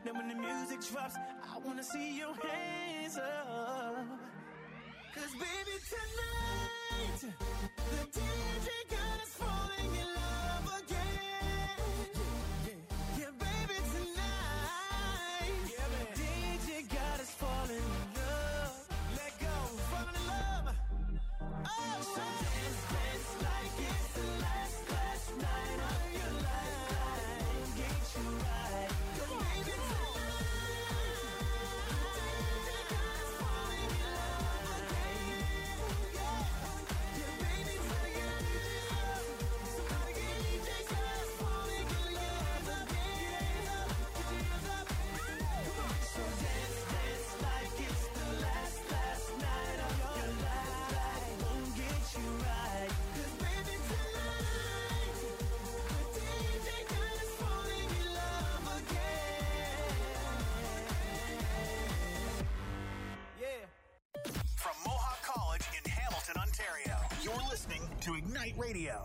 Then when the music drops, I wanna see your hands up. 'Cause baby tonight, the DJ got us falling in love again. Yeah, baby tonight, DJ got us falling in love. Let go, falling in love. Oh, so dance, dance like it's the last night of your life. Get you right. 'Cause baby tonight, DJ got us falling in love again. Yeah, baby tonight, somebody get DJ got us falling in love again. Get your hands up. Come on. So dance, dance like it's the last night of your life. Won't get you right. 'Cause baby tonight, the DJ got us falling in love again. Yeah. From Mohawk College in Hamilton, Ontario, you're listening to Ignite Radio.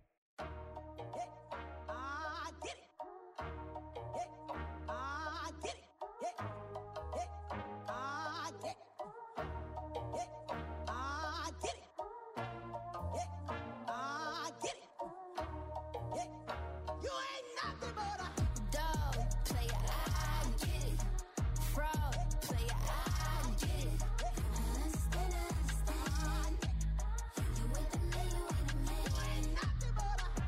You ain't nothing but a Dog player, I get it. Fraud player, I get it. Understand. You ain't the man, you ain't the man. you ain't nothing but a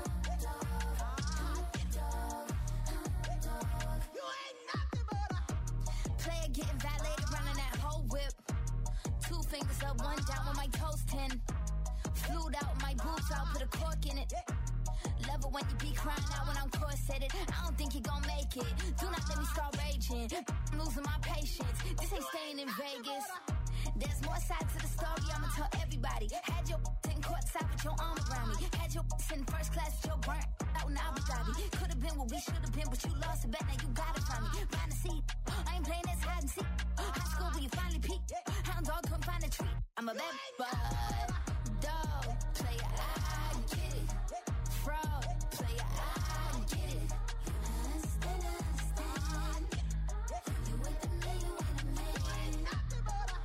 you ain't nothing but a Player getting violated, running that whole whip. 2 fingers up, 1 down with my toes 10. Flued out my boots, I'll put a cork in it. Love it when you be crying out when I'm corseted. I don't think you gon' make it. Do not let me start raging. I'm losing my patience. This ain't staying in Vegas. There's more sides to the story, I'ma tell everybody. Had your in courtside with your arm around me. Had your in first class with your burnt out in Abu Dhabi. Could've been what we should've been, but you lost it, bet now you got it from me. Find a seat, I ain't playing this hide and seek. High school when you finally peaked. Hound dog couldn't find a treat. I'm a bad bud. Dog player, I get it. Fraud player, I get it. Understand. You ain't the man, you ain't the man. nothing but a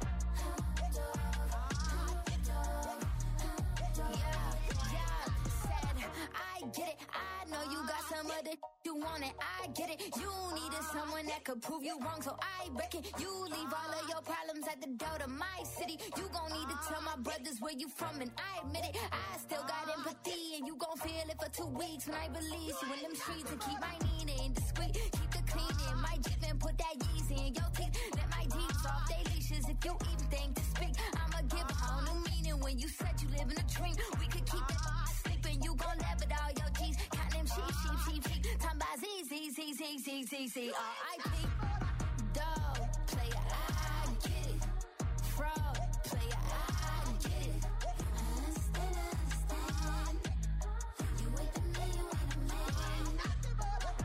Yeah, said I get it. I know you got some other you want it. I get it. You needed someone that could prove you wrong, so I reckon you leave all of your problems at the door to my city. You gon' need to tell my brothers where you from, and I admit it. I still got empathy, and you gon' feel it for 2 weeks when I release you in them streets and keep my meaning discreet. Keep the cleaning, my Jeep and put that Yeezy in your teeth. Let my D's off they leashes if you even think to speak. I'ma give a whole new meaning when you said you live in a dream. We could keep it sleeping, you gon' laugh at all your G's. Count them sheep. Time by Z, R.I.P. Dog player, I get it. Fraud player, I get it. Understand. You ain't the man, you ain't the man. nothing but a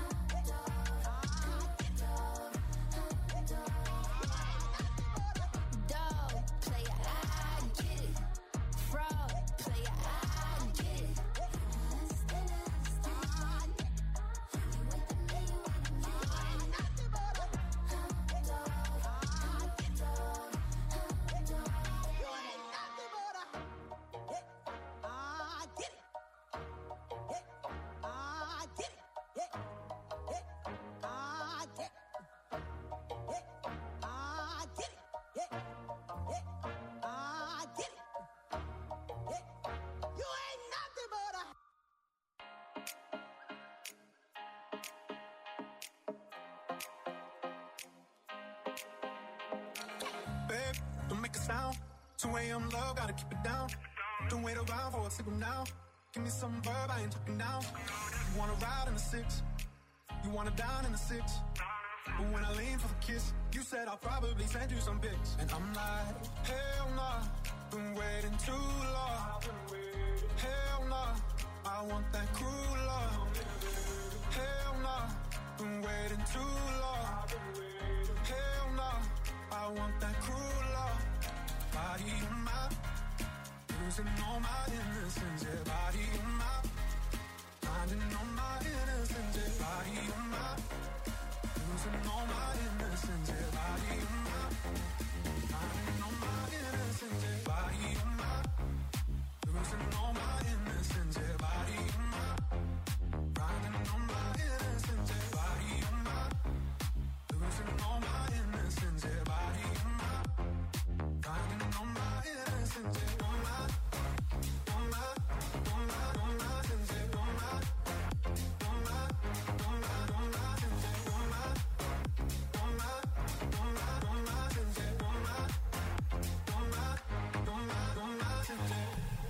Dog player, I get it. Fraud player, I get it. Understand. You ain't the man, you ain't the man. nothing but a babe, don't make a sound. 2 a.m. love, gotta keep it down. Don't wait around for a signal now. Give me some verb, I ain't talking now. You wanna ride in the 6, you wanna dine in the 6. But when I lean for the kiss, you said I'll probably send you some pics. And I'm like, hell nah, been waiting too long. Hell nah, I want that cruel love. Hell nah, been waiting too long. Hell nah, I want that cruel love. Body on my, losing all my innocence. Yeah, body on my, finding all my innocence. Yeah, body on my, losing all my innocence, yeah, body on my, riding on my innocence, yeah, body on my, losing all my innocence, yeah, body on my, riding on my innocence, yeah, body on my, losing all my innocence, yeah, body on my, riding on my innocence, yeah, on my, on my, on my, on my, yeah, on my, on my, on my, on my, yeah, on my, on my, on my, on my, yeah, on my, on my, on my, on my, yeah.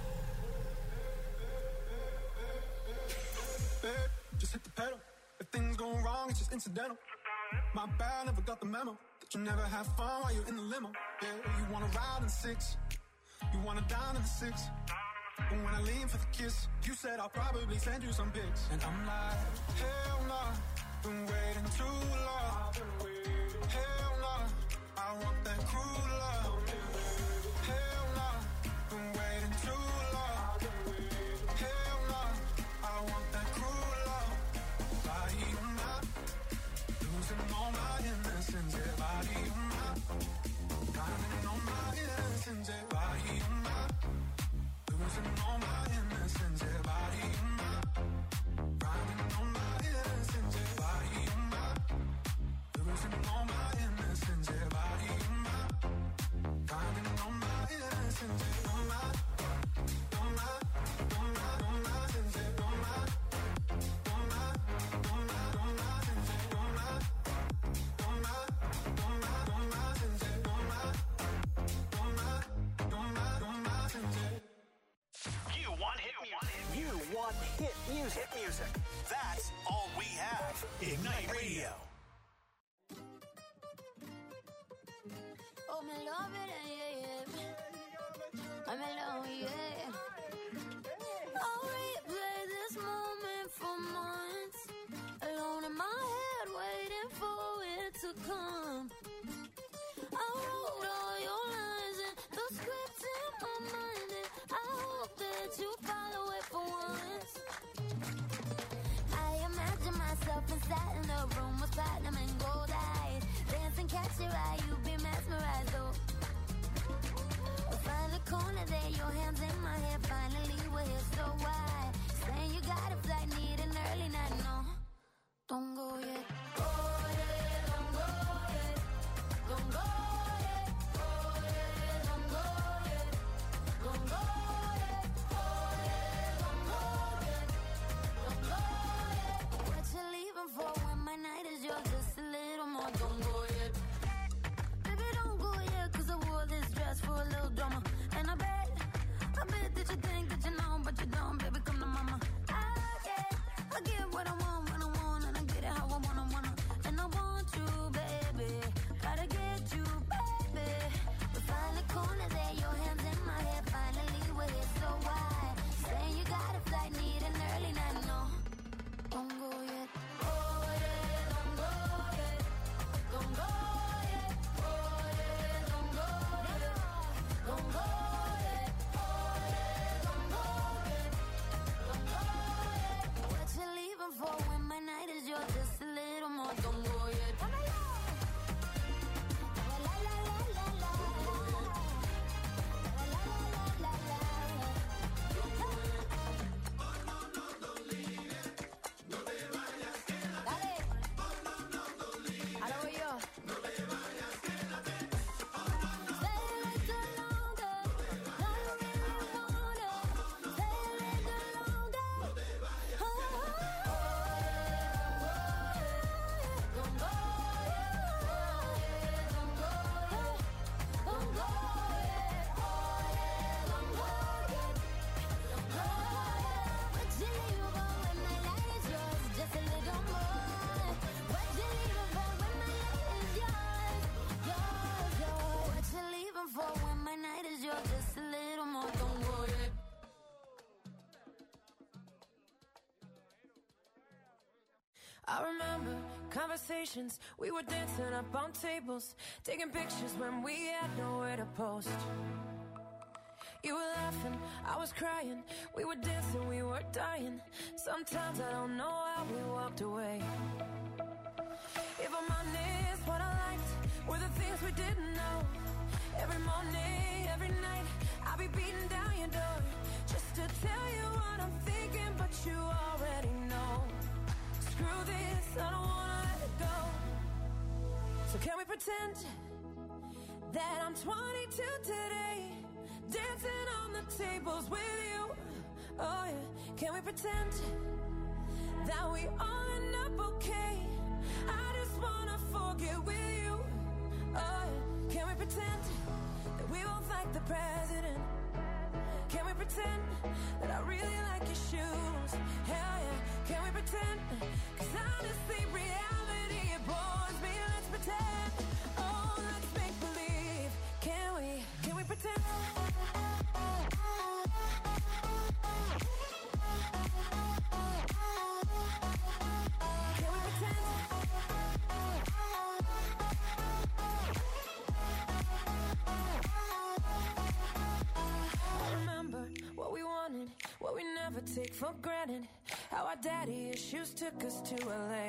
Babe, just hit the pedal. If things go wrong, it's just incidental. My bad, never got the memo that you never have fun while you're in the limo. Yeah, you wanna ride in the 6, you wanna dine in the 6. But when I lean for the kiss, you said I'll probably send you some pics. And I'm like, hell nah, been waiting too long. Hell nah, I want that cruel love. Hell nah, been waiting too long. Hell nah, I want that cruel love. Body on my, losing all my innocence, yeah, body on my, riding on my innocence, yeah, body on my, losing all my innocence, yeah, body on my, riding on my innocence, yeah, body on my, losing all my innocence, yeah, body on my, riding on my innocence, yeah, on my, on my, on my, on my, yeah, on my, on my, on my, on my, yeah, on my, on my, on my, on my, yeah, on my, on my, on my, on my, yeah. You want hit music. You want hit music. Hit music. That's all we have. Ignite Radio. Oh, me love it, yeah, yeah. I'm alone, yeah. I'll replay this moment for months. Alone in my head, waiting for it to come. I wrote all your lines and the script in my mind, and I hope that you follow it for once. I imagine myself inside in the room with platinum and gold eyes. Dance and catch your eye, you be mesmerized, though. We'll find the corner there, your hands in my hair. Finally, we're here, so why? Saying you got a flight, need an early night, no. Don't go yet. Oh, yeah, don't go yet. Don't go yet. Oh, yeah, don't go yet. Don't go yet. Oh, yeah, don't go yet. Don't go yet. What you leaving for when my night is yours? Just a little more. Don't go yet. Baby, don't go yet, 'cause I wore this dress for a little drama. And I bet that you think that you know, but you don't. Baby, come to mama. I get what I want when I want, and I get it how I wanna. And I want you, baby. Gotta get you, baby. We find the corner there, your hands in my hair. Finally, we're here, so why? Saying you got a flight, need an early night, no. Don't go yet. Oh, yeah, don't go yet. Don't go yet. Oh, yeah, don't go yet. Don't go yet. Oh, yeah, don't go yet. Don't go yet. What you leaving for when my night is yours? Just a little more. Don't go yet. La, la, la, la, la, la. La, la, la, la, la. Dale. Ahora voy yo. Stay a little longer. No, you really want it. Stay a little longer. Oh, don't go yet. Don't go yet. Don't go yet. Oh, yeah, don't go yet. Don't go yet. What you leaving for when my light is yours? Just a little more. What you leaving for when my light is yours? Yours, yours. What you leaving for when my night is yours? Just a little more. Don't go yet. I remember conversations, we were dancing up on tables, taking pictures when we had nowhere to post. You were laughing, I was crying, we were dancing, we were dying. Sometimes I don't know how we walked away. If I'm honest, were the things we didn't know. Every morning, every night, I'll be beating down your door just to tell you what I'm thinking, but you already know. Screw this, I don't wanna let it go. So can we pretend that I'm 22 today, dancing on the tables with you? Oh yeah, can we pretend that we all end up okay? I just wanna forget with you. Oh yeah, can we pretend that we both like the president? Can we pretend that I really like your shoes? Hell yeah, can we pretend? 'Cause honestly, reality, it bores me. Let's pretend. Oh, let's make believe. Can we pretend? Can we pretend? I remember what we wanted, what we never take for granted. How our daddy issues took us to LA.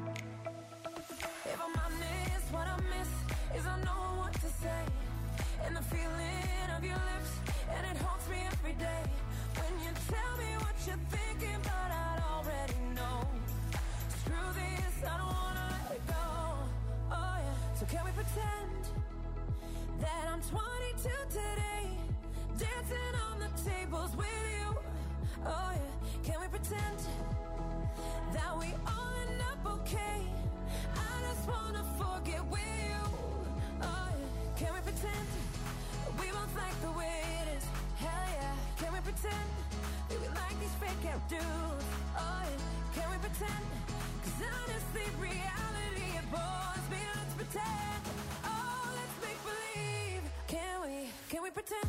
If I'm honest, what I miss is I know what to say, and the feeling of your lips, and it haunts me every day. When you tell me what you're thinking, but I'd already know. Screw this, I don't wanna let it go. Oh yeah, so can we pretend that I'm 22 today, dancing on the tables with you? Oh yeah, can we pretend that we all end up okay? I just wanna forget with you. Oh yeah, can we pretend we both like the way it is? Hell yeah, can we pretend that we like these fake out dudes? Oh yeah, can we pretend? 'Cause honestly, reality, it bores me. Let's pretend. Oh, let's make believe. Can we pretend?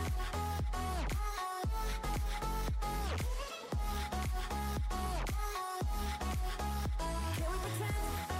Can we pretend?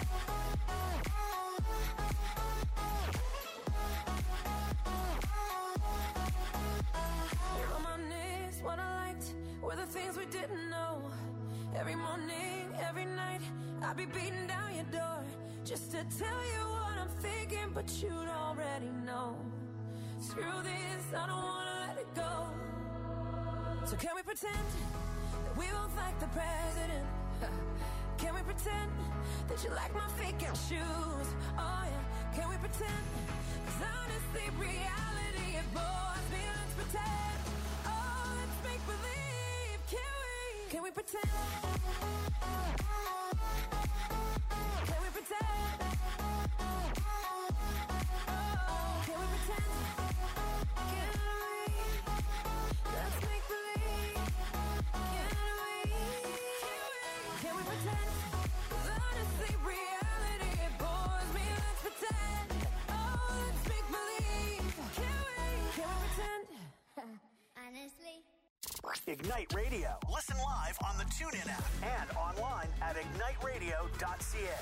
If I'm honest, what I liked were the things we didn't know. Every morning, every night, I'll be beating down your door just to tell you what I'm thinking, but you'd already know. Screw this, I don't wanna let it go. So can we pretend that we both like the president? Can we pretend that you like my fake out shoes? Oh yeah, can we pretend? 'Cause honestly, reality, it bores me. Let's pretend. Oh, let's make believe. Can we pretend? Can we pretend? Oh, can we pretend? Can we? Let's make believe. Can we pretend? 'Cause honestly, reality, it bores me. Let's pretend. Oh, let's make believe. Can we pretend? Honestly. Ignite Radio. Listen live on the TuneIn app and online at igniteradio.ca.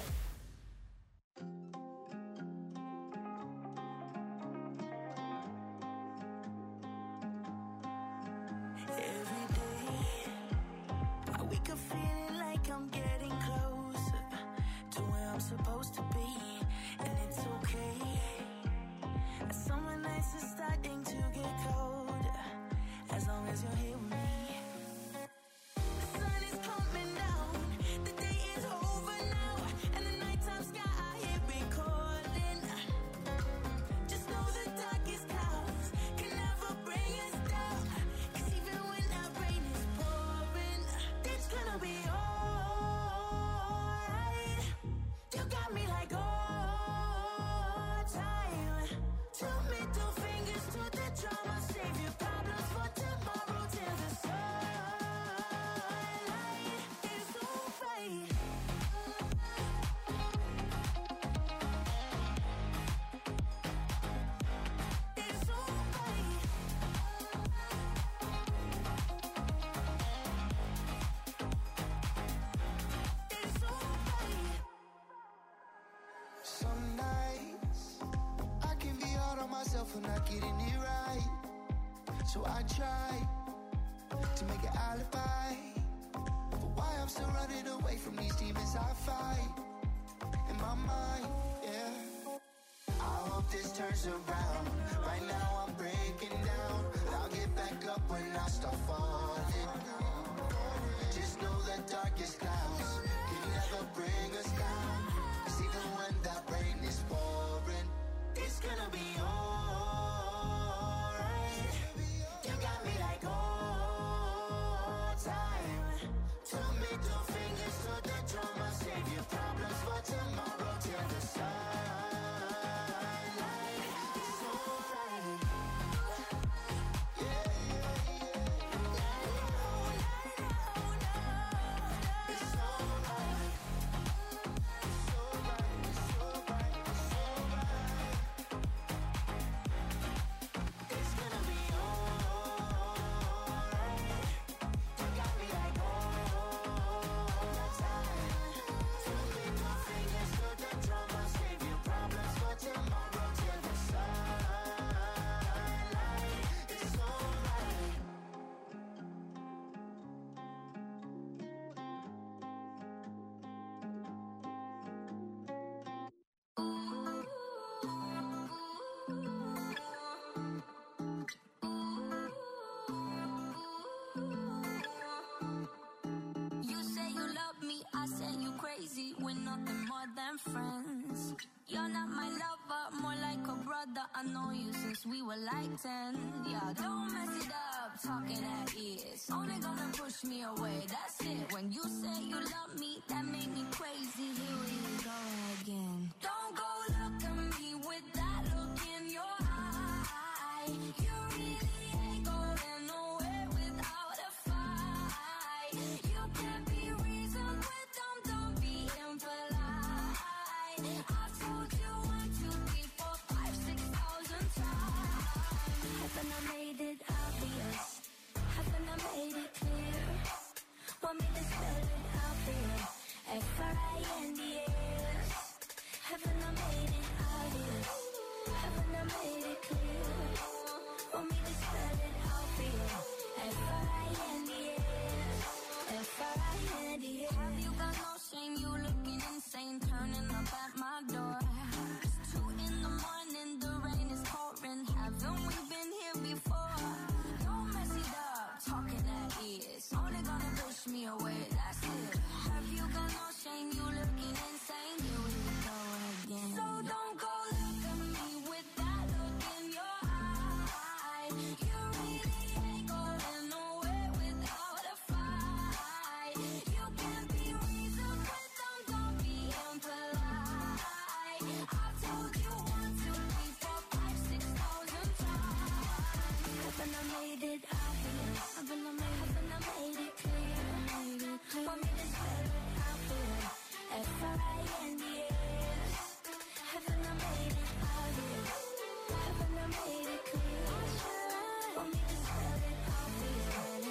Every day, I wake up feeling like I'm getting closer to where I'm supposed to be, and it's okay. Summer nights are starting to get colder, as long as you're here with me. The sun is coming down, the day is over now, and the nighttime sky here recording. Just know the darkest clouds can never bring us down, 'cause even when that rain is pouring, it's gonna be alright. You got me like all time. Two middle fingers to the drama, save your problems for tomorrow till the sunlight is alright. It's alright. It's alright. Some nights I can be hard on myself for not getting it right. So I try to make an alibi for why I'm still running away from these demons I fight in my mind. Yeah, I hope this turns around. Right now I'm breaking down, but I'll get back up when I start falling. Just know the darkest clouds can never bring us down. 'Cause even when that rain is pouring, it's gonna be alright. You got me like old time. Two middle fingers to the drum. I'll save your problems for tomorrow till the sunlight. It's alright. Yeah, yeah, yeah. It's alright. It's alright. It's alright. It's alright. It's gonna be alright. You got me like old time. Two middle fingers to the drum. I'll save your problems for tomorrow till the sunlight. It's alright. You say you love me, I say you crazy. We're nothing more than friends. You're not my lover, more like a brother. I know you since we were like 10. Yeah, don't mess it up, talking at ears. Only gonna push me away, that's it. When you say you love me, that made me crazy. Here we go again. Don't go look at me with that look in your eye. You really ain't going nowhere without a fight. You can't be reasoned with them, don't be impolite. I've told you 1, 2, 3, 4, 5, 6,000 times. Haven't I made it obvious? Haven't I made it clear? Want me to spell it out for you? F-R-I-N-D-S. Haven't I made it obvious? Haven't I made it clear? Want me to spell it out for you? F-R-I-N-D-S. F-R-I-N-D-S. Have you got no shame? You looking insane, turning up at my door. It's 2 in the morning, the rain is pouring. Haven't we been here before? Don't mess it up, talking at ears. Only gonna push me away, that's it. Have you got no shame? You looking insane. Here we go again. So don't go look at me with that look in your eye. You really ain't going nowhere without a fight. You can't be reasoned with them, don't be impolite. I've told you 1, 2, 3, 4, 5, 6,000 times. Haven't I made it obvious? Haven't I made it clear? Want me to spell it out for you? F-R-I-N-D-S. Haven't I made it obvious? Haven't I made it clear? Want me to spell it out for you?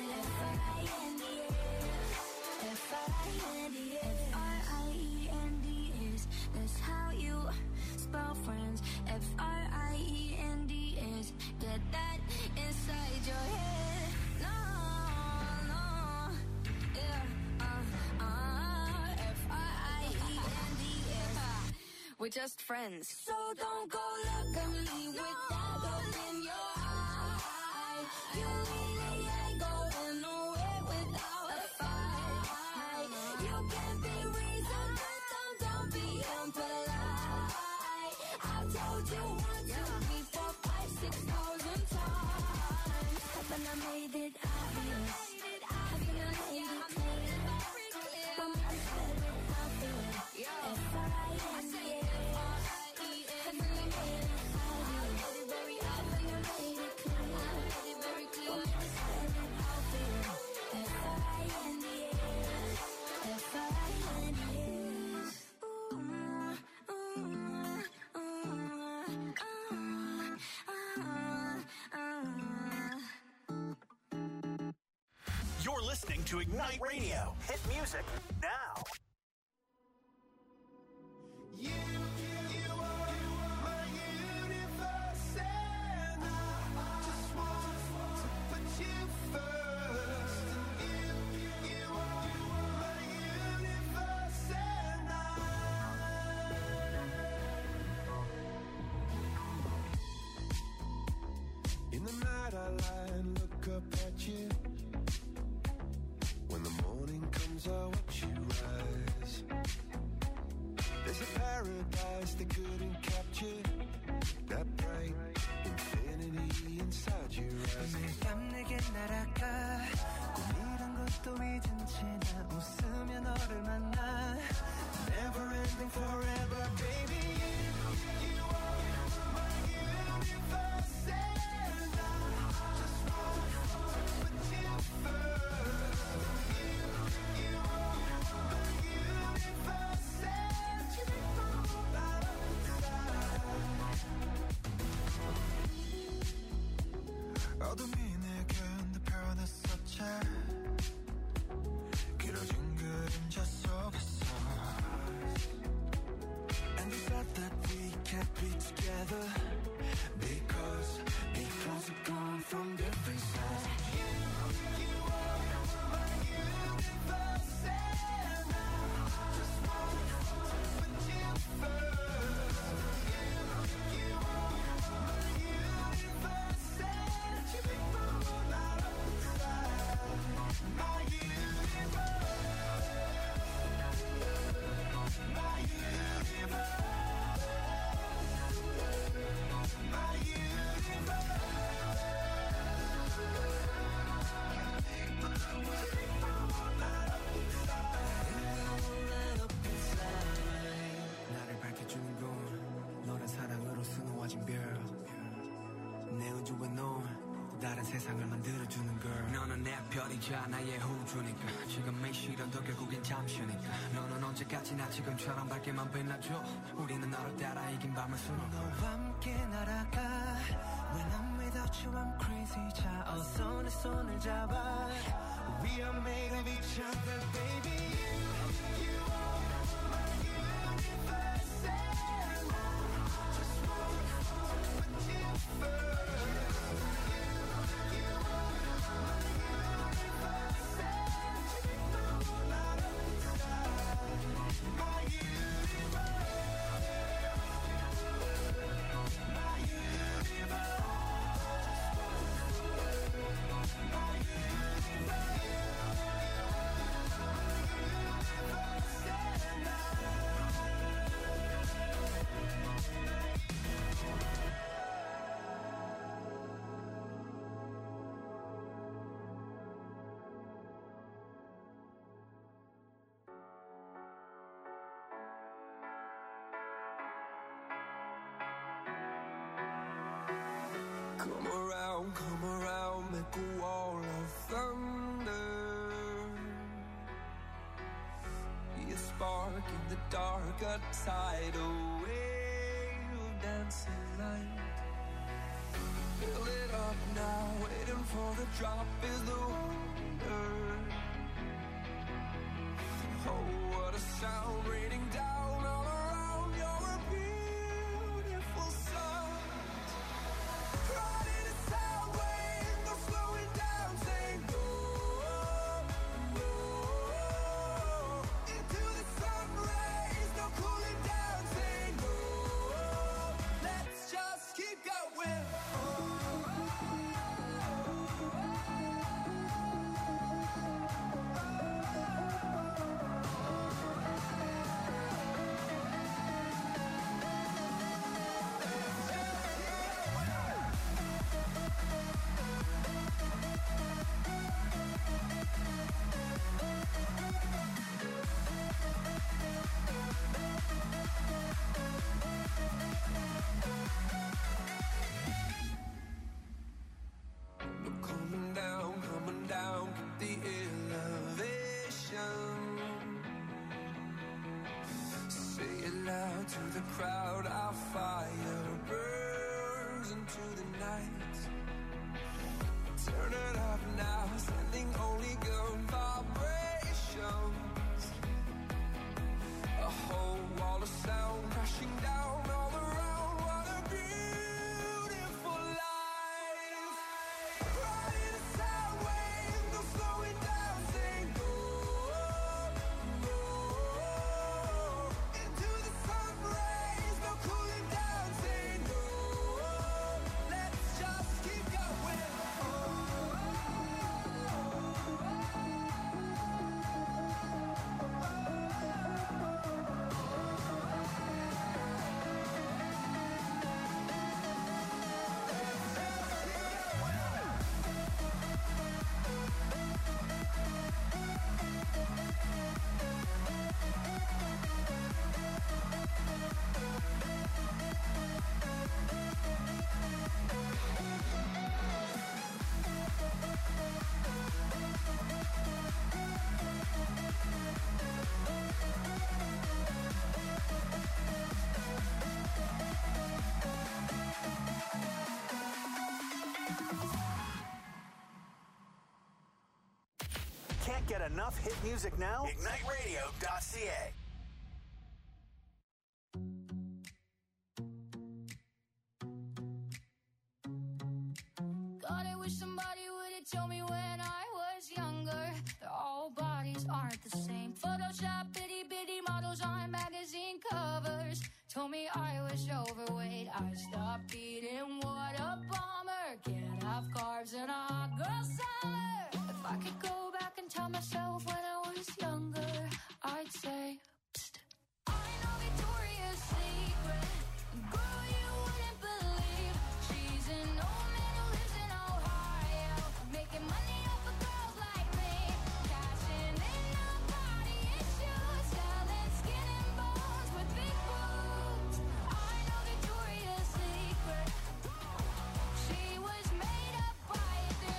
F-R-I-N-D-S. F-R-I-N-D-S. F-R-I-E-N-D-S. That's how you spell friends. F-R-I-E-N-D-S. Get that inside your head. No, no, yeah, F-R-I-E-N-D-S. We're just friends. So don't go look at me with that look in your eye. You really ain't going nowhere without a fight. You can't be reasoned with them, don't be impolite. I've told you 1, 2, 3, 4, 5, 6,000 times. Haven't I made it obvious? Haven't I made it clear? Want me to spell it out for you? F-R-I-N-D-S. Haven't I made it obvious? Haven't I made it clear? Want me to spell it out for you? F-R-I-N-D-S. F-R-I-N-D-S. You're listening to Ignite Radio. Hit music now. You are my universe, and I just want to put you first. You are my universe, and I 세상을 만들어주는 girl. 너는 내 별이자 나의 호주니까 지금이 싫어도 결국엔 잠시니까 너는 언제까지나 지금처럼 밝게만 빛나줘. 우리는 너를 따라 이긴 밤을 수놓고 너와 함께 날아가. When I'm without you I'm crazy. 자 어서 내 손을 잡아. We are made of each other baby. You are my universe and I just want to put you first. Come around, make a wall of thunder. Be a spark in the dark, a tidal wave of dancing light. Fill it up now, waiting for the drop is the wonder. Oh, what a sound raining down all around. You're a beautiful sight. Riding a sound wave, no slowing down, saying go, go. Into the sun rays, no cooling down, saying go. Let's just keep going. Coming down, keep the elevation. Say it loud to the crowd, our fire burns into the night. Turn it up now, sending only good vibrations. A whole wall of sound crashing down all around. What a beautiful life. Riding a sound wave, no slowing down, saying go, go. Into the sun rays, no cooling down, saying go. Let's just keep going. Can't get enough hit music now? IgniteRadio.ca. God, I wish somebody would have told me when I was younger that all bodies aren't the same. Photoshop itty bitty models on magazine covers told me I was overweight. I stopped eating, what a bummer. Can't have carbs in a hot girl summer. If I could go back and tell myself when I was younger, I'd say, psst, I know Victoria's Secret. Girl, you wouldn't believe she's an old man who lives in Ohio, making money off of girls like me, cashing in on body issues, selling skin and bones with big boobs. I know Victoria's Secret. She was made up by a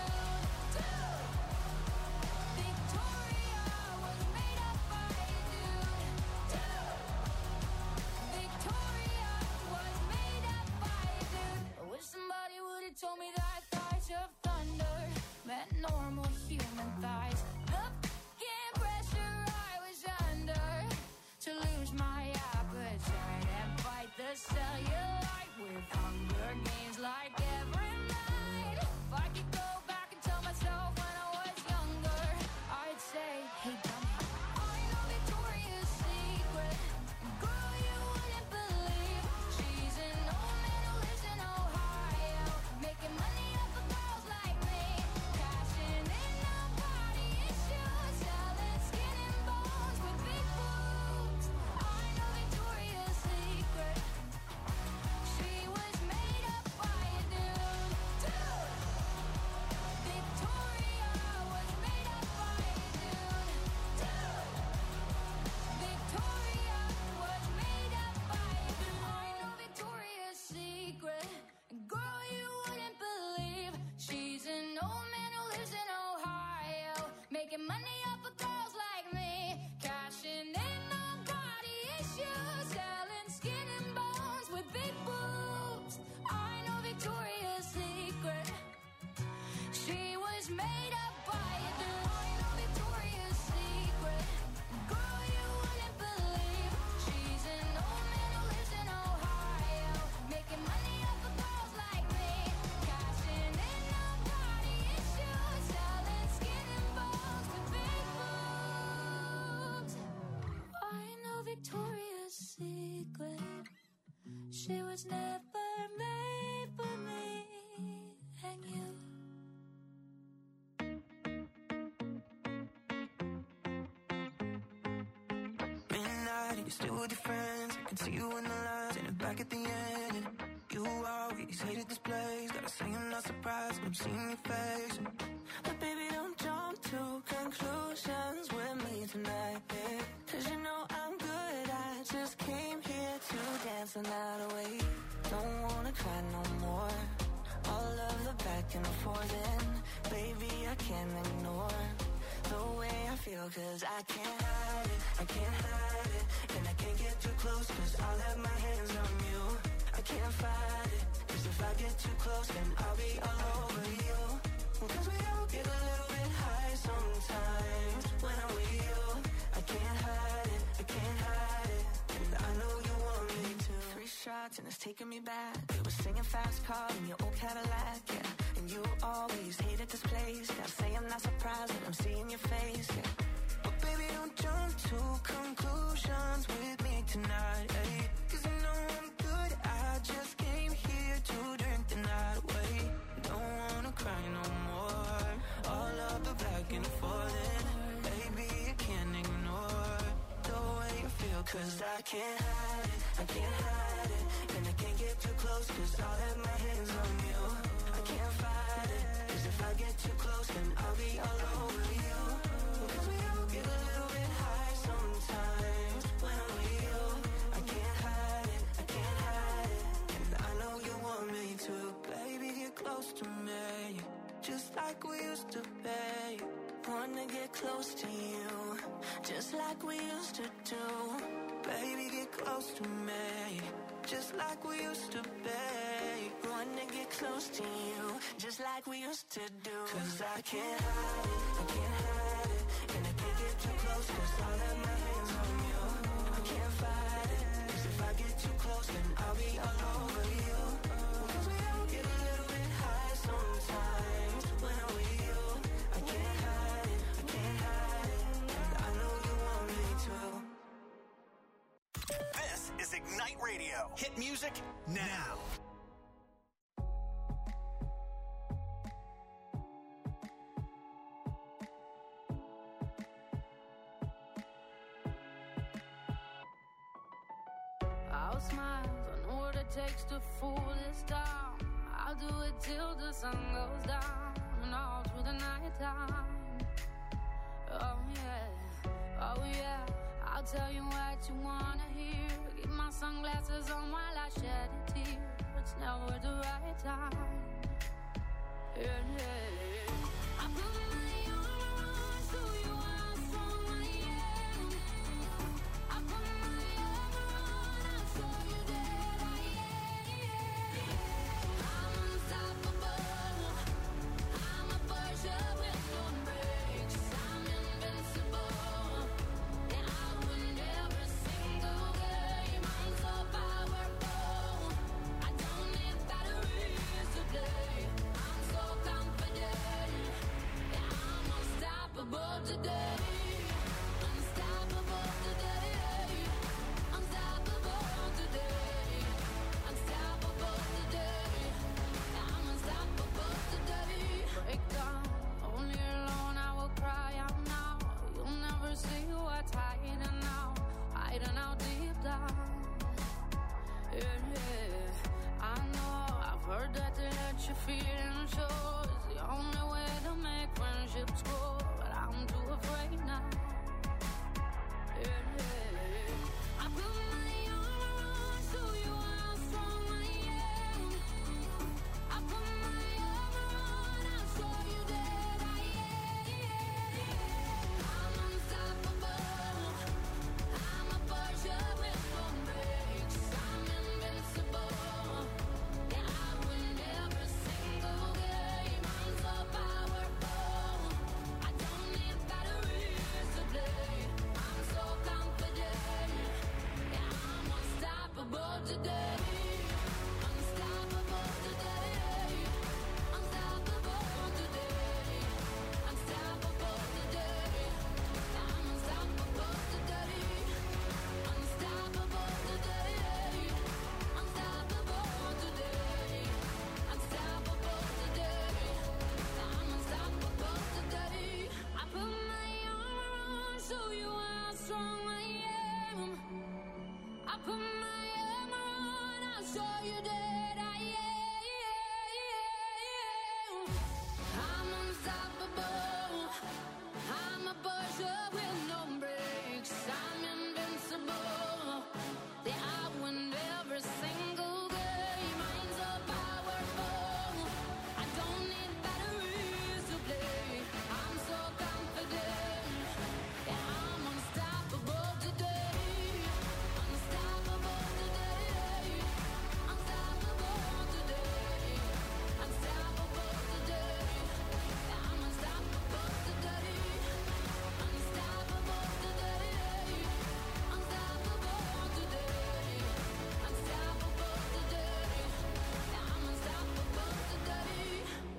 cellulite with Hunger Games like every night. If I could go back and tell myself when I was younger, I'd say, hey, dummy, I know Victoria's Secret. Girl, you wouldn't believe she's an old man who lives in Ohio, making money off of girls like me, cashing in on body issues, selling skin and bones with big boobs. I know Victoria's Secret. She was made up by a dude. Victoria was made up by a dude. Victoria was made up by a dude. I know Victoria's Secret. Girl, you wouldn't believe she's an old man who lives in Ohio, making money off of girls like me, cashing in on body issues, selling skin and bones with big boobs. I know Victoria's Secret. She was made up by a dude. I know Victoria's Secret. Girl, you wouldn't believe she's an old man who lives in Ohio, making money off of girls like me, cashing in on body issues, selling skin and bones with big boobs. I know Victoria's Secret. She was never made for me and you. Midnight and you're still with your friends. I can see you in the lines and back at the end. And you always hated this place. Gotta say I'm not surprised when I'm seeing your face. But baby, don't jump to conclusions with me tonight, babe. Cause you know I'm good. I just came here to dance the night away. Don't wanna cry no more. All of the back and forth, and baby, I can't ignore the way I feel, cause I can't hide it, I can't hide it. And I can't get too close, cause I'll have my hands on you. I can't fight it, cause if I get too close, then I'll be all over you. Cause we all get a little bit high sometimes when I'm with you. I can't hide it, I can't hide it. And I know you want me to. 3 shots and it's taking me back. We were singing fast car in your old Cadillac, yeah. And you always hated this place. Gotta say I'm not surprised when I'm seeing your face, yeah. But baby, don't jump to conclusions with me tonight, eh? Cause you know I'm good. I just came here to drink the night away. Don't wanna cry no more. All of the back and forth, and baby, you can't ignore the way you feel, cause I can't hide it, I can't hide it. And I can't get too close, cause I'll have my hands on you. I can't fight it, cause if I get too close, then I'll be all over you. Cause we all get a little bit high sometimes when I'm with you. I can't hide it, I can't hide it. And I know you want me to. Baby, get close to me, just like we used to be. Wanna get close to you, just like we used to do. Baby, get close to me, just like we used to be. Wanna get close to you, just like we used to do. Cause I can't hide it, I can't hide it. And I can't get too close, cause I'll have my hands on you. I can't fight it, cause if I get too close, then I'll be all over you. Cause we all get a little bit high sometimes when I'm with you. I can't hide it, I can't hide it. And I know you want me to. This is Ignite Radio. Hit music now. I'll smile, I know what it takes to fool this town. I'll do it till the sun goes down and all through the night time. Oh yeah, oh yeah, I'll tell you what you wanna hear. Keep my sunglasses on while I shed a tear. It's never the right time. Yeah, yeah. I put my armor on so you are strong, I am. I put my armor on, I saw you there, I am. I'm unstoppable. I'm a Porsche with no brakes. I'm invincible. And I win every single game. I'm so powerful. today. Unstoppable today. Unstoppable today. Unstoppable today. I'm unstoppable today. Break down, only alone I will cry out now. You'll never see what's hiding out deep down. Yeah, I know, I've heard that they let you feel and show it's the only way to make friendships grow, but I'm too afraid now. Yeah, I put my armor on, show you how strong I am. I put my armor on, I'll show you that I am. I'm unstoppable. I'm a Persia with no brakes. I'm invincible. Yeah, I win every single game. I'm so powerful. I don't need batteries to play. I'm so confident. Yeah, I'm unstoppable today. Unstoppable today. Unstoppable today. Unstoppable today. I'm unstoppable today. Unstoppable today. Unstoppable today. Unstoppable today. I'm unstoppable today. I put my armor on, show you how strong I am. I put my armor on, I'll show you that I am. I'm unstoppable. I'm a Persia with no brakes. I'm invincible. Yeah, I win every single game. I'm so powerful. I don't need batteries to play. I'm so confident. Yeah, I'm unstoppable today. Unstoppable today. Unstoppable today. Unstoppable today. Yeah, I'm unstoppable today. Unstoppable today. Unstoppable today. Unstoppable today. Yeah, I'm unstoppable today.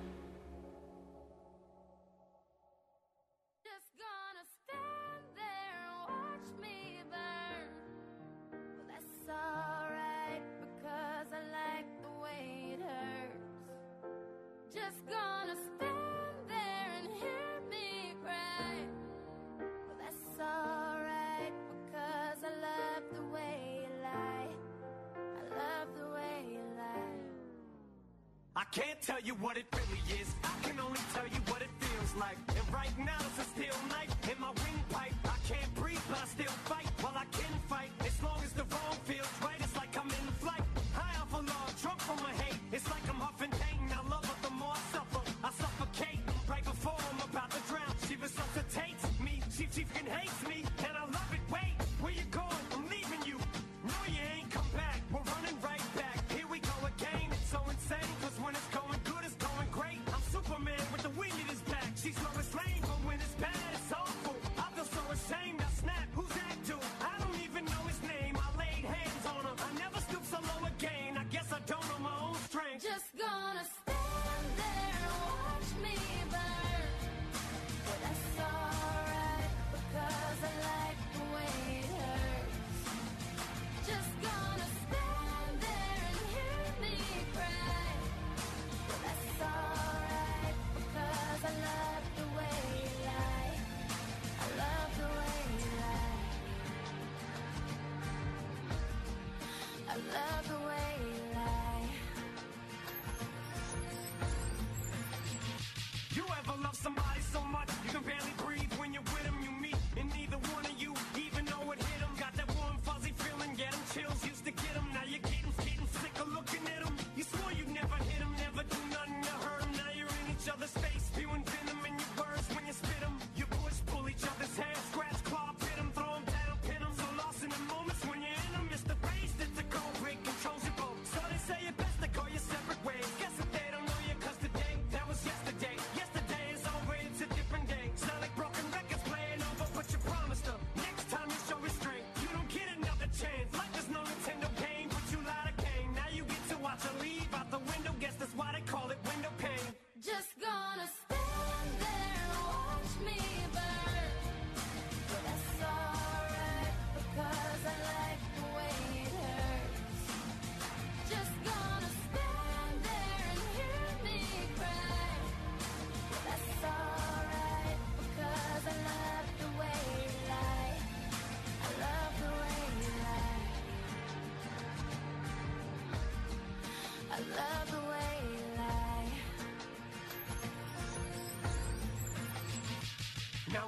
Just gonna stand there and watch me burn. Well, that's alright because I like the way it hurts. Just gonna stand there and hear me cry. Well, that's alright because I love the way you lie. I love the way you lie. I can't tell you what it really is. I can only tell you what it feels like. And right now it's a steel knife in my windpipe. I can't breathe, but I still fight. While I can fight, as long as the wrong feels right, it's like I'm in flight. High off a log, drunk from my hate. It's like I'm huffing pain. I love her the more I suffer. I suffocate right before I'm about to drown. She resuscitates me. She fucking hates me, and I love it. Wait, where you going? I'm leaving you. No, you ain't come back. We're running right back. Here we go again. It's so insane, cause when it's going good, it's going great. I'm Superman with the wind at his back. She's Lois Lane, but when it's bad, it's over.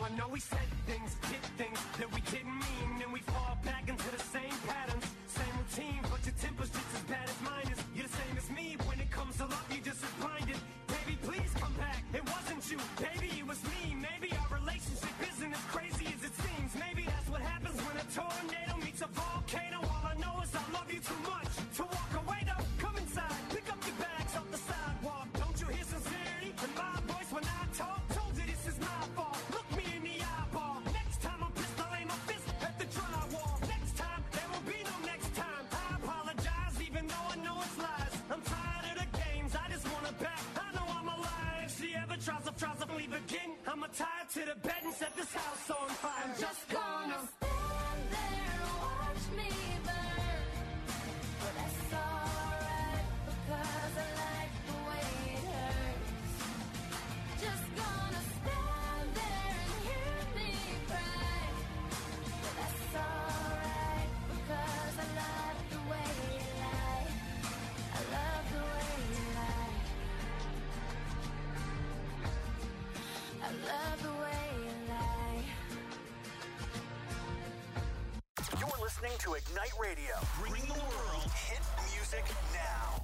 I know we said things, did things that we didn't mean, and we fall back into the same patterns, same routine, but your temper's just as bad as mine is. You're the same as me, when it comes to love, you just as blinded. Baby, please come back, it wasn't you, baby, it was me. Maybe our relationship isn't as crazy as it seems. Maybe that's what happens when a tornado meets a volcano. All I know is I love you too much to walk away though. Come inside, pick up your bags off the sidewalk. Don't you hear sincerity in my voice when I talk? Told you this is my fault, look me in the eyeball. Next time I'm pissed, I'll aim my fist at the drywall. Next time, there will be no next time. I apologize even though I know it's lies. I'm tired of the games, I just want her back. I know I'm alive. If she ever tries to leave again, I'ma tie her to the bed and set this house on fire. I'm just gonna stand there and watch me burn. But that's alright, because I like the way it hurts. Just gonna stand there and hear me cry. But that's alright, because I love the way you lie. I love the way you lie. I love the way you lie. You're listening to Ignite Radio, bringing the world hit music now.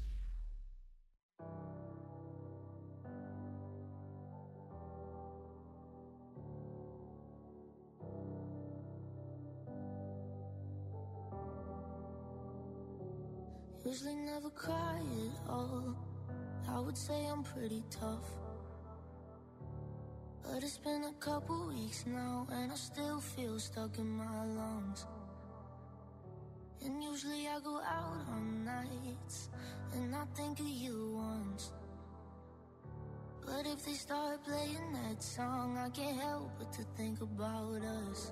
Usually never cry at all. I would say I'm pretty tough. But it's been a couple weeks now, and I still feel stuck in my lungs. And usually I go out on nights, and I think of you once. But if they start playing that song, I can't help but to think about us.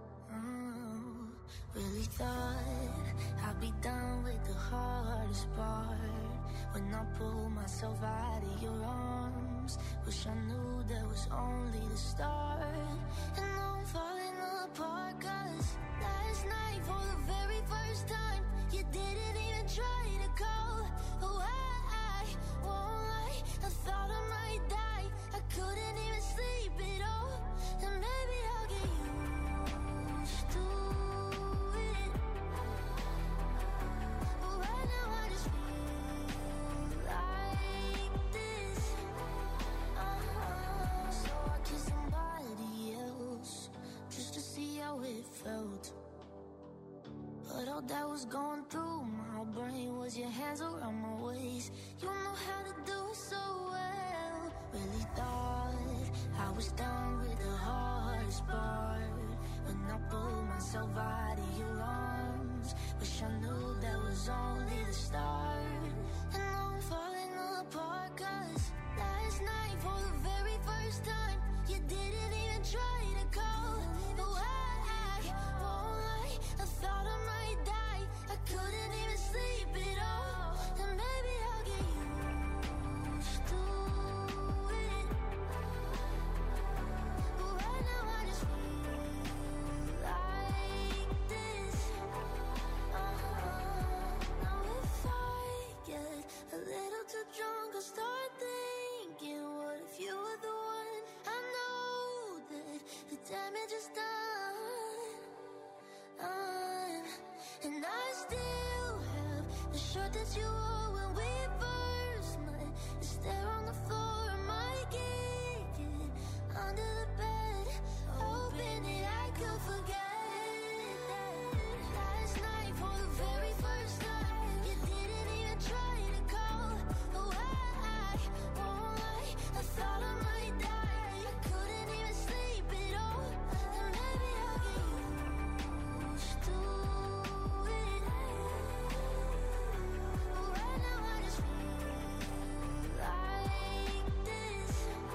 Really thought I'd be done with the hardest part. When I pull myself out of your arms, wish I knew that was only the start. And now I'm falling apart, 'cause last night for the very first time, you didn't even try to call. Oh, I won't lie, I thought I might die. I couldn't even sleep at all. And maybe I'll get used to it. But right now I just feel like this. So I kissed somebody else just to see how it felt. But all that was going through my brain was your hands around my waist. You know how to do it so well. Really thought I was done with the hardest part. When I pulled myself out of your arms, wish I knew that was only the start. And now I'm falling apart, 'cause last night for the very first time, you didn't even try to call. No, I won't lie, I thought I might die. I couldn't even sleep at all. And maybe I'll get used to it. But right now I just feel like this. Now if I get a little too drunk, I'll start thinking, what if you were the one? I know that the damage is done. And I still have the shirt that you wore when we first met. It's there on the floor, I might kick it under the bed, hoping that I could forget that. Last night for the very first time, you didn't even try to call. Oh, I won't lie, I thought I might die. I couldn't even sleep at all. And maybe I'll get used to it. But right now I just feel like this.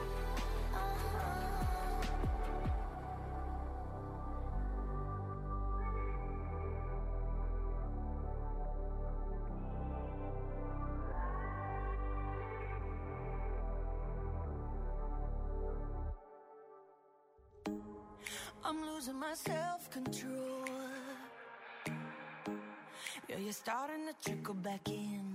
I'm losing my self-control. Yeah, you're starting to trickle back in.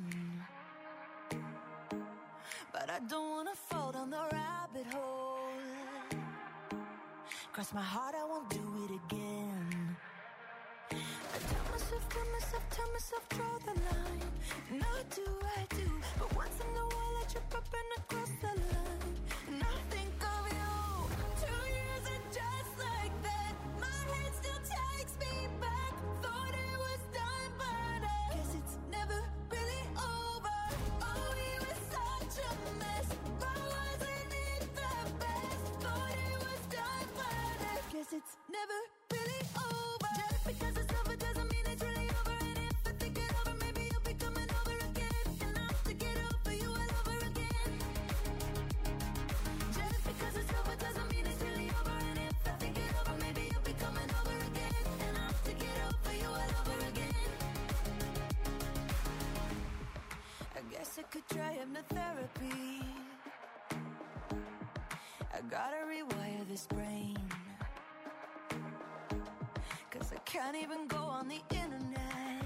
But I don't wanna fall down the rabbit hole. Cross my heart, I won't do it again. I tell myself, draw the line. Not do I do, but once in a while I trip up and I cross the line. And I think of you. 2 years and just like that, my head still takes me back. Thought it was done, but I guess it's never really over. Oh, we were such a mess, but wasn't it the best? Thought it was done, but I guess it's never really over. Just because it's over doesn't mean it's really over. And if I think it over, maybe you'll be coming over again. And I'll have to get over you all over again. Just because it's over doesn't mean it's really over. And if I think it over, maybe you'll be coming over again. And I'll have to get over you all over again. I guess I could try hypnotherapy. I gotta rewire this brain. Cause I can't even go on the internet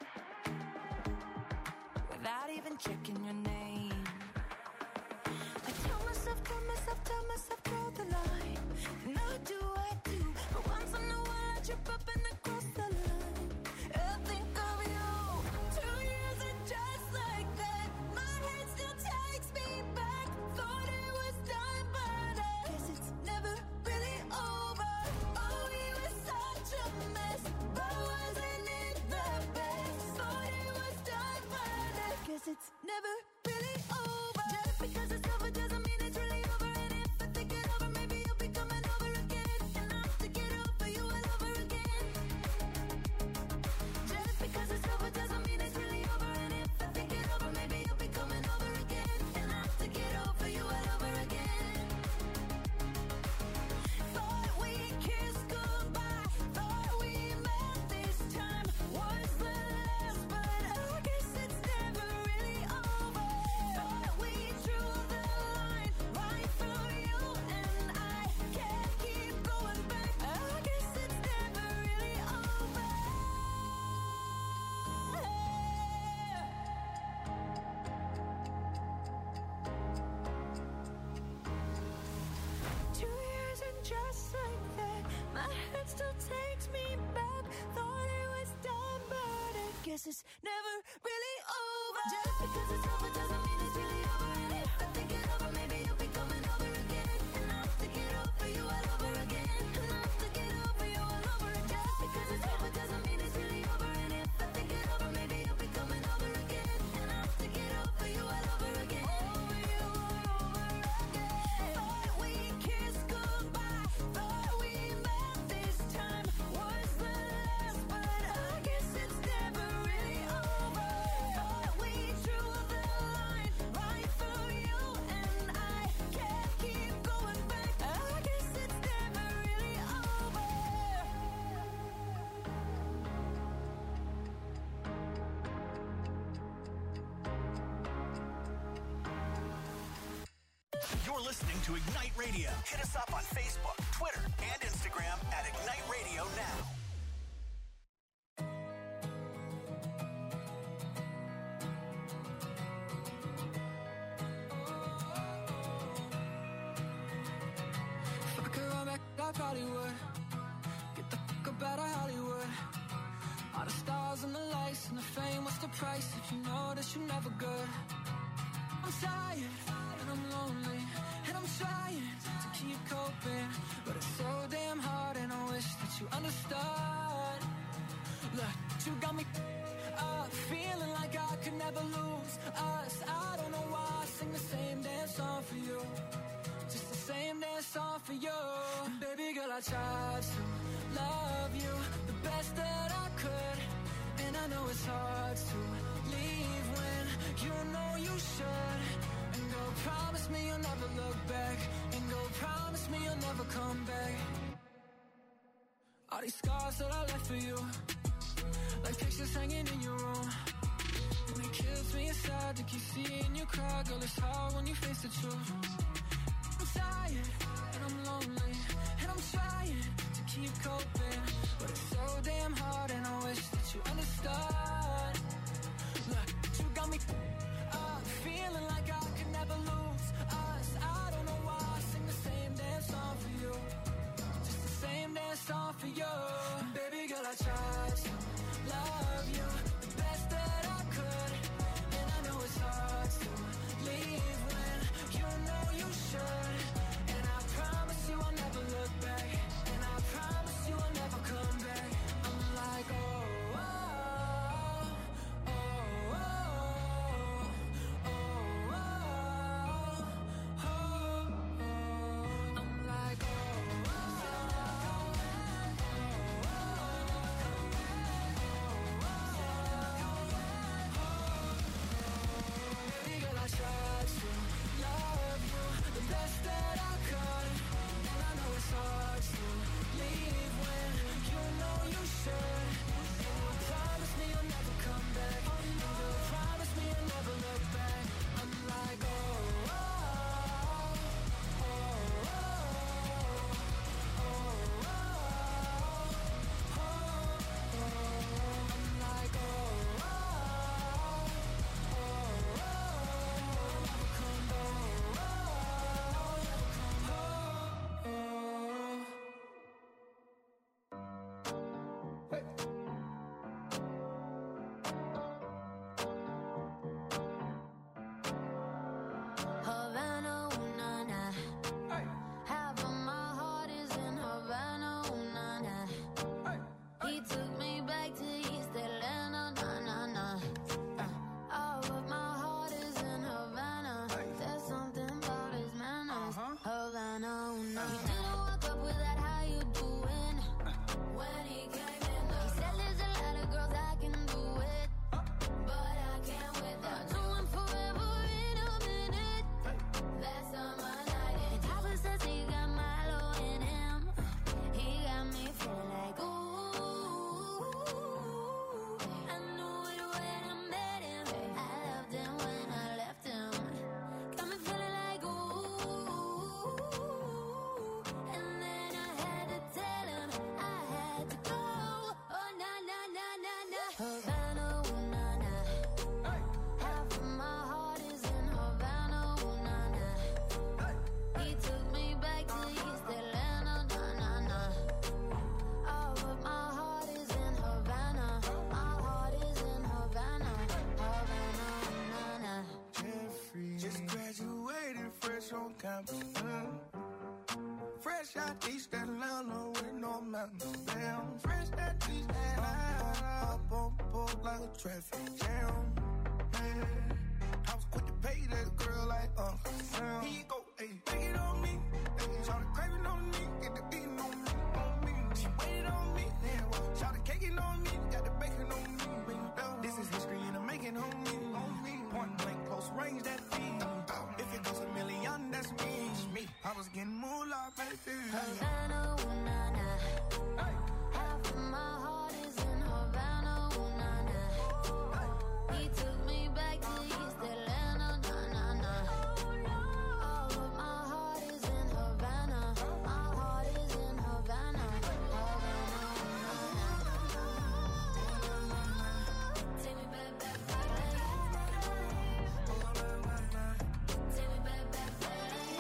without even checking your name. I tell myself, draw the line. Now do I do, but once in a while I trip up and I cross the line. I think of you. 2 years and just like that, my head still takes me back. Thought it was done, but I guess it's never really over. Oh, we were such a mess, but wasn't it the best? Thought it was done, but I guess it's never really over. Just because it's over doesn't mean it's really over. And if I think it over, maybe you'll be coming over again. And I'll have to get over you all over again. Just because it's over doesn't mean it's really over. And if I think it over, maybe you'll be coming over again. And I'll have to get over you all over again. Thought we kissed goodbye, thought we met this time was the last, but I guess it's never really over. Thought we drew the line right through you, and I can't keep going back. I guess it's never really over. 2 years and just like that, my head still takes me back. Thought it was done, but I guess it's never really over. Just because it's over doesn't mean it's really over. And if I think it over, maybe you'll be coming over again. And I'll have to get over you all over again. And I'll have to get over you all over again. Just because it's over doesn't mean it's really over. And if I think it over, maybe you'll be coming over again. And I'll have to get over you all over again. Over you all over again. Thought we kissed goodbye, thought we met this time was the last, but I guess it's never really over. Thought we drew the line right through you, and I can't keep going back. I guess it's never really over. You're listening to Ignite Radio. Hit us up on Facebook, Twitter, and Instagram at Ignite Radio Now. If I could run back, I probably would. Get the fuck up out of Hollywood. All the stars and the lights and the fame, what's the price if you know that you're never good? I'm tired and I'm lonely and I'm trying to keep coping, but it's so damn hard and I wish that you understood. Look, you got me up, feeling like I could never lose us. I don't know why I sing the same damn song for you, just the same damn song for you. And baby girl, I tried to love you the best that I could, and I know it's hard to leave when you know you should. And go promise me you'll never look back, and go promise me you'll never come back. All these scars that I left for you, like pictures hanging in your room, and it kills me inside to keep seeing you cry. Girl, it's hard when you face the truth. I'm tired and I'm lonely and I'm trying to keep coping, but it's so damn hard and I wish that you understood. Look, you got me up, feeling like I could never lose us. I don't know why I sing the same damn song for you, just on campus. Fresh out East Atlanta with no mountains. Damn, fresh out East Atlanta. Up on board like a traffic jam. Man, I was quick to pay that girl like Sam. Here you go, ayy, take it on me. Shout the craving on me, get the beating on me, on me. She waited on me, yeah. Shout the caking on me, got the bacon on me. This is history and I'm making on me, on me. Point blank, close range, that feed. If it goes a million, that's me. I was getting moolah, baby. Havana, ooh, nah, nah. Half of my heart is in Havana, ooh, nah, nah. He took me back to East Atlanta, nah, nah, nah. All of my heart is in Havana. My heart is in Havana. Havana, ooh, nah, nah. Take me back, back, back. Take me back, back, back.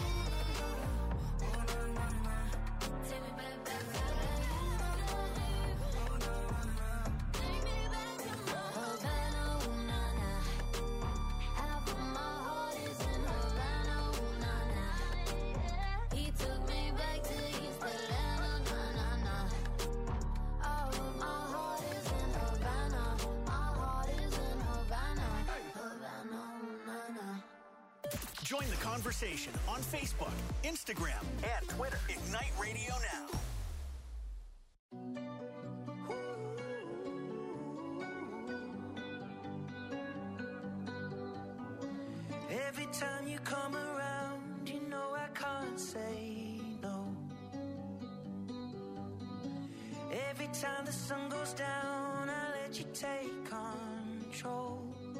Join the conversation on Facebook, Instagram, and Twitter. Ignite Radio Now. Every time you come around, you know I can't say no. Every time the sun goes down, I let you take control.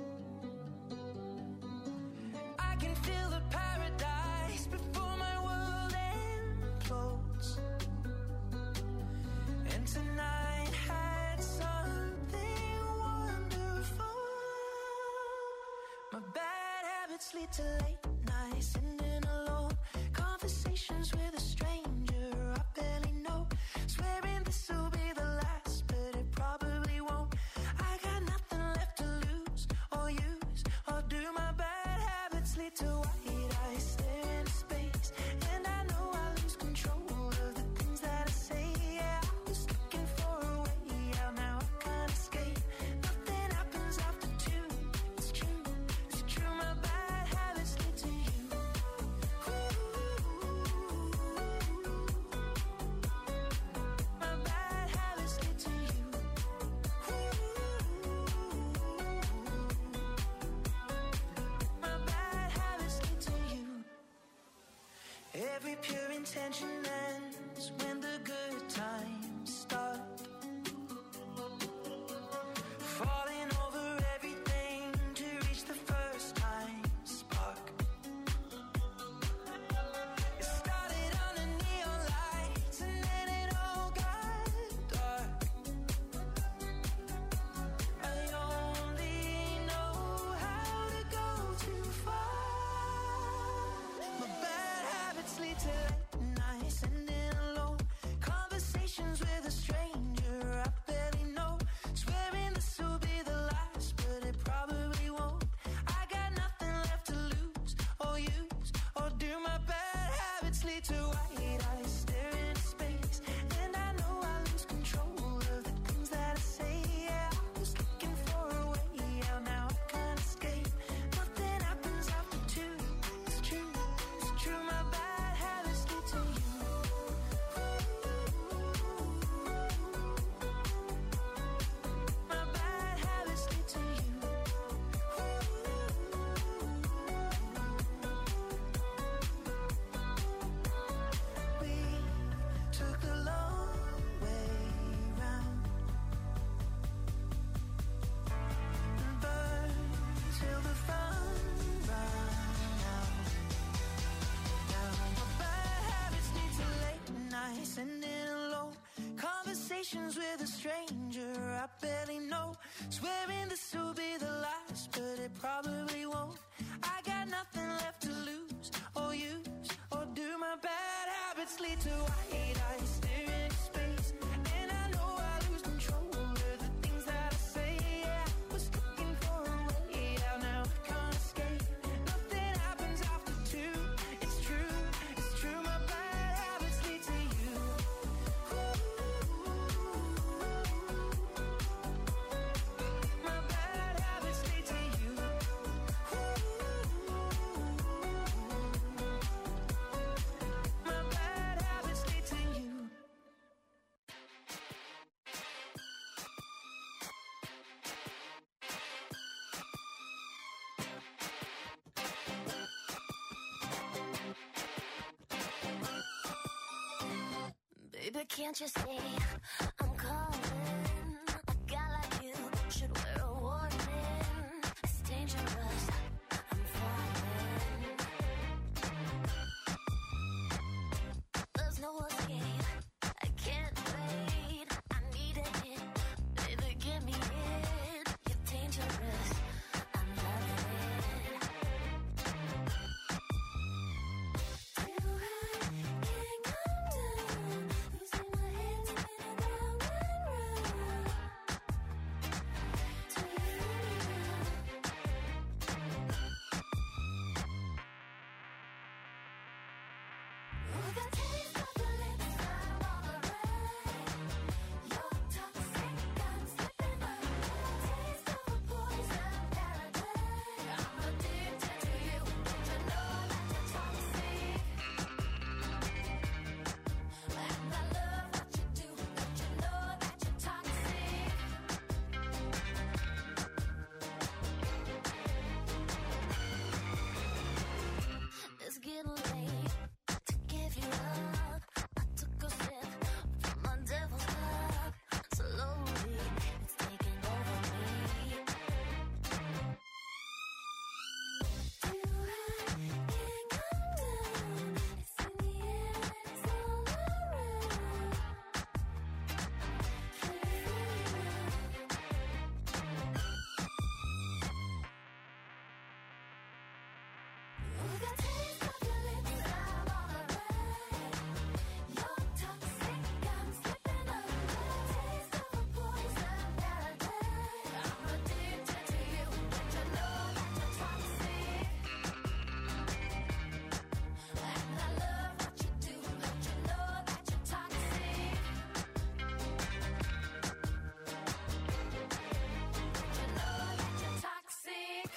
I can feel the paradise before my world implodes. And tonight had something wonderful. My bad habits lead to late nights, sitting alone. Conversations with a stranger I barely know. Swearing this will be the last, but it probably won't. I got nothing left to lose or use or do. My bad habits lead to white eyes stare into space, and I know I lose control of the things that I say. Yeah, I was looking for a way out, now I can't escape. Nothing happens after two. It's true, it's true. My bad habits lead to you. My bad habits lead to you. My bad habits lead to you. Every pure intention ends when the good times start. Falling over everything to reach the first time spark. It started under neon lights and then it all got dark. I only know how to go too far. My bad habits lead to late nights, sitting alone. Conversations with a stranger I barely know. Swearing this will be the last, but it probably won't. I got nothing left to lose or use or do. My bad habits lead to white eyes staring into space, and I know I lose control of the things that I say. Yeah, I was looking for a way out, now I can't escape. Nothing happens after two. It's true, it's true. My bad habits lead to you. My bad habits lead to you. We took the long way round and burned till the fun ran out. Now my bad habits lead to late nights, sitting alone. Conversations with a stranger I barely know. Swearing this will be the last, but it probably won't. I got nothing left to lose or use or do. My bad habits lead to white eyes staring into space, and I know I lose control of the things that I say. Yeah, I was looking for a way out, now I can't escape. Nothing happens after two. It's true. Baby, can't you see I'm calling? A guy like you should wear a warning. It's dangerous, I'm falling. There's no escape, I can't wait. I need a hit, baby, give me it. You're dangerous, I'm loving it. Too high, can't come down. Losing my head, spinning round and round. To you now. Oh, the taste of your lips, I'm all around. You're toxic, I'm slipping away. Taste of a poison paradise. I'm addicted to you. Don't you know that you're toxic? And I love what you do. Don't you know that you're toxic? It's getting late to give you up. I took a sip from my devil's cup. Slowly, it's taking over me. Too high, can't come down. It's in the air and it's all around. Oh, the taste of your lips, I'm all around. You're toxic, I'm slipping away. Taste of a poison paradise. I'm addicted to you. Don't you know that you're toxic? And I love what you do. Don't you know that you're toxic? Don't you know that you're toxic?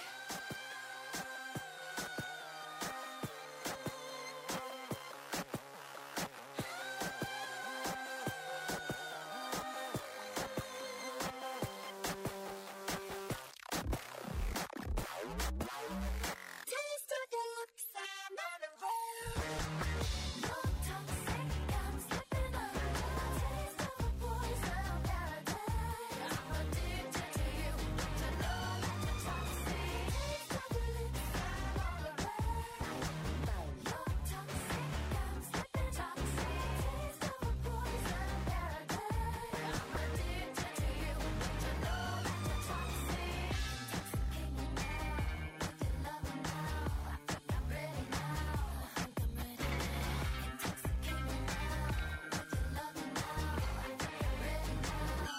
Taste of your lips, I'm on the road. You're toxic, I'm slipping away. Taste of a poison paradise. I'm addicted to you. Don't you know that you're toxic? Taste of your lips, I'm all around. You're toxic, I'm slipping toxic. Taste of a poison paradise. I'm addicted to you. Don't you know that you're toxic? Intoxicate me now with your loving now. I think I'm ready now. I think I'm ready now. Intoxicate me now with your loving now. I think I'm ready now.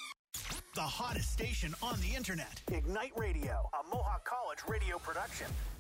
The hottest station on the internet. Ignite Radio, a Mohawk College radio production.